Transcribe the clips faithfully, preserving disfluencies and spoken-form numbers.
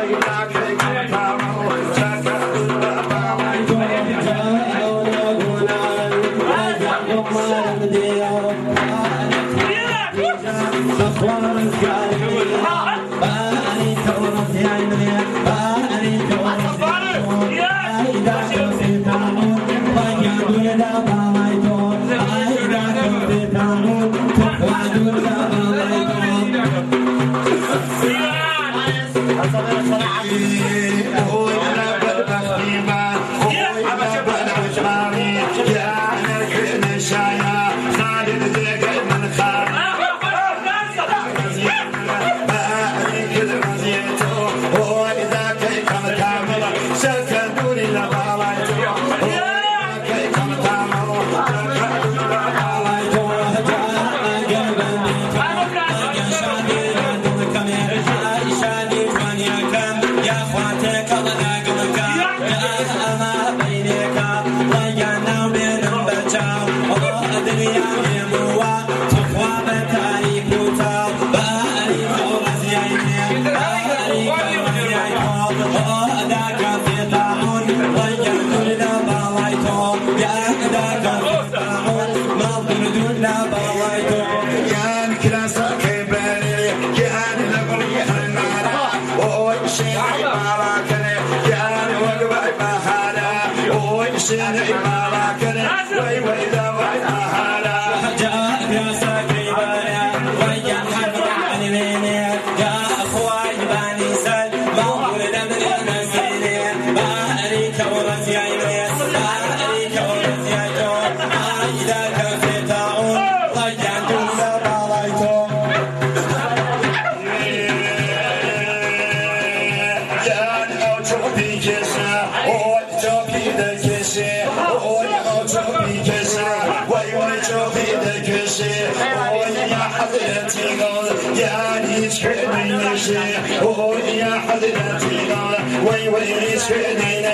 Oh, yeah, حضرتي وي وي سيدي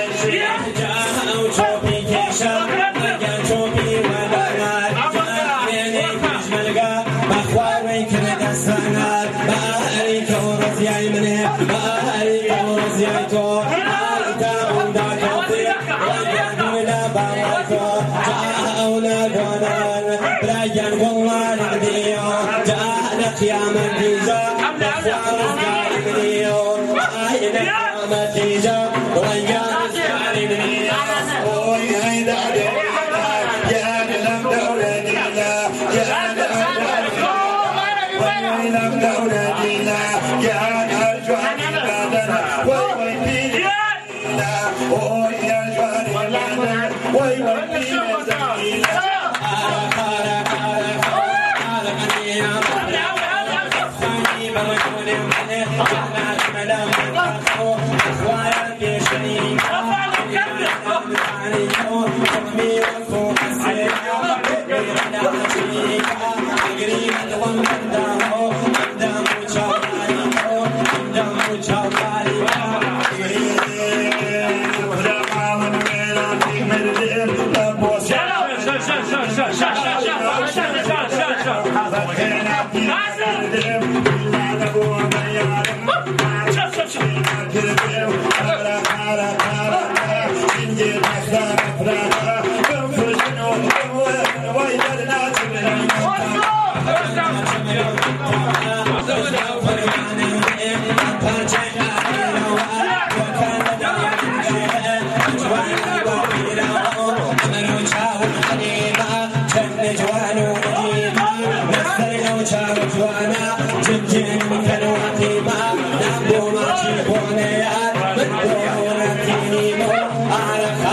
جاءوا توبي كيشا مجان توبي ودانا جاني كيش ملقا بخواري كندا سنار باري كورز ياي مني باري كورز ياي تو داون دا كوفي وجان ولا باوكو جاءونا دونان برايان والله نديو جاءنا قيامة ديزا نتيجة ويانا سعرني أوي هيدا يا لم دولتنا يا لم دولتنا يا أرجعني بدنا وي وي أوي يا أرجعني بدنا وي وي على